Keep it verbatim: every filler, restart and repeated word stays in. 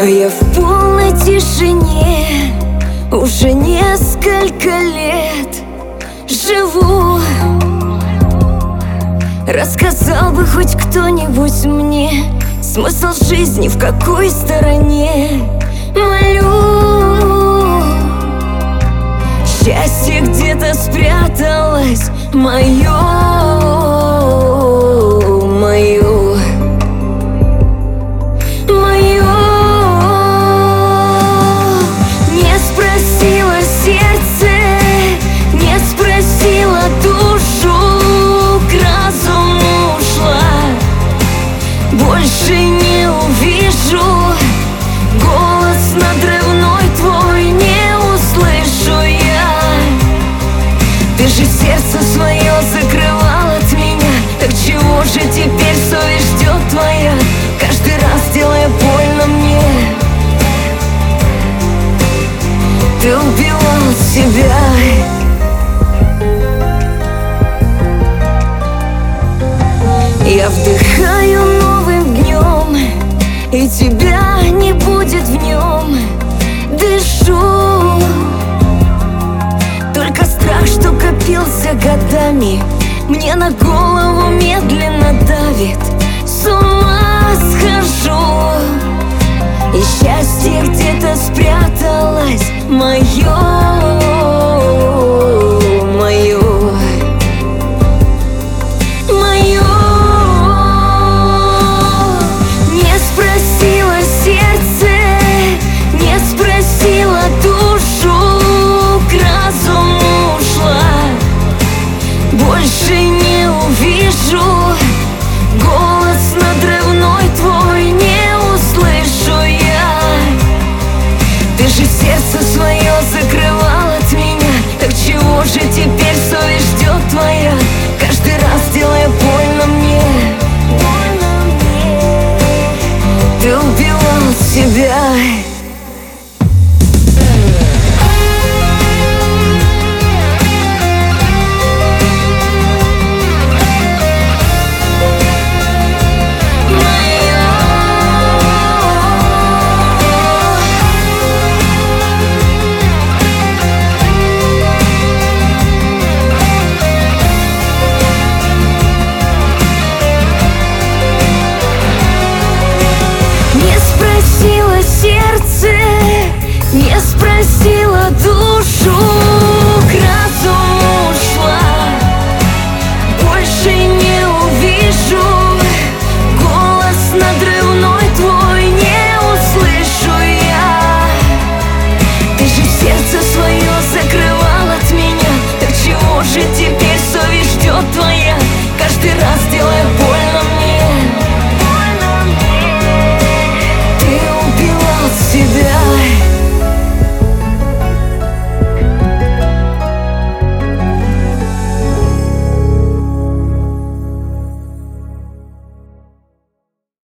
А я в полной тишине уже несколько лет живу. Рассказал бы хоть кто-нибудь мне смысл жизни, в какой стороне. Молю, счастье где-то спряталось, мое, мое, мое. Не спросила сердце, не спросила душу, к разуму ушла. Больше не увижу, голос надрывной твой не услышу я. Ты же сердце свое закрывал от меня, так чего же теперь совесть ждет твоя, каждый раз делая больно мне? Ты убивал себя. Я вдыхаю новым днем, и тебя не будет в нем. Дышу, только страх, что копился годами, мне на голову медленно давит. С ума схожу, и счастье где-то спряталось, мое, мое, мое. Не спросила сердце, не спросила душу, к разуму ушла. Больше не увижу, голос на